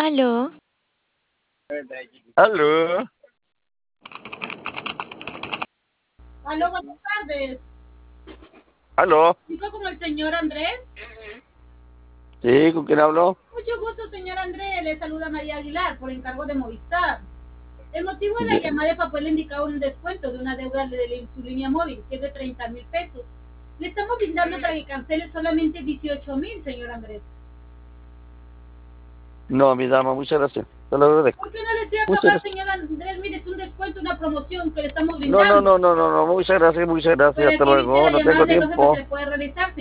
Aló, Aló, Aló, buenas tardes. aló. ¿Dijo con el señor Andrés? Sí, ¿con quién hablo? Mucho gusto, señor Andrés. Le saluda María Aguilar por encargo de Movistar. El motivo de la De- llamada es para poderle indicar un descuento de una deuda de su línea móvil, que es de 30.000 pesos. Le estamos brindando para que cancele solamente 18.000, señor Andrés. No, mi dama, muchas gracias. Te lo agradezco. ¿Por qué no le decía Muchas capaz, gracias. señor Andrés? Mire, es un descuento, una promoción que le estamos No, no, brindando. no, no, no, no, muchas gracias, Pero hasta es que dice luego. la No llamada tengo negocio que se tiempo. le puede realizar,